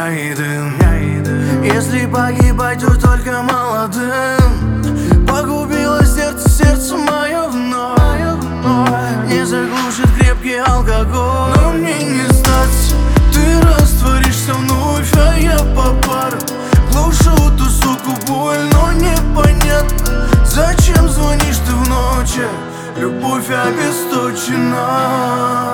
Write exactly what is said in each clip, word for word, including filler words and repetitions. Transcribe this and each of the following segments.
и дым. Если погибать, то только молодым. Погубило сердце, сердце мое вновь. Не заглушит крепкий алкоголь. Но мне не сдаться, ты растворишься вновь, а я по парам глушу ту суку боль. Но непонятно, зачем звонишь ты в ночи. Любовь обесточена.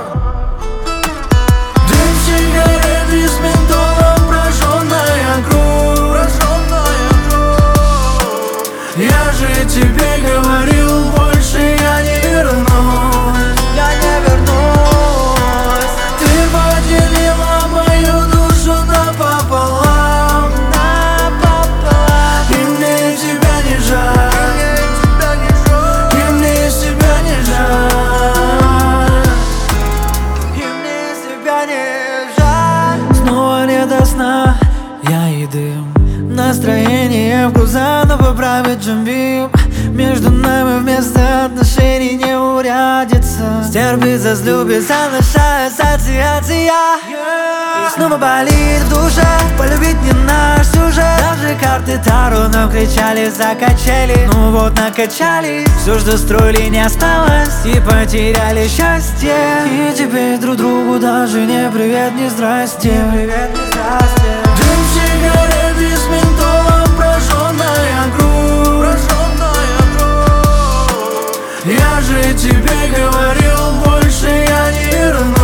Дым сигарет из ментола, прожженная кровь, прожженная кровь. Я же тебе говорил, больше я не вернусь, я не вернусь. Ты поделила мою душу напополам, напополам. И мне тебя не жаль, и мне тебя не жаль, и мне тебя не жаль. Снова не до сна, я и дым. Настроение в глаза, но поправить джамбим. Между нами вместо отношений не урядится. Стерпится, слюбится, наша ассоциация. И снова болит в душе, полюбить не наш сюжет. Даже карты Таро нам кричали, закачали. Ну вот накачали, все, что строили, не осталось. И потеряли счастье. И теперь друг другу даже не привет, не здрасте. Привет, не здрасте. Дым сигарет из ментола, прожженная кровь, прожженная кровь. Я же тебе говорил, больше я не вернусь.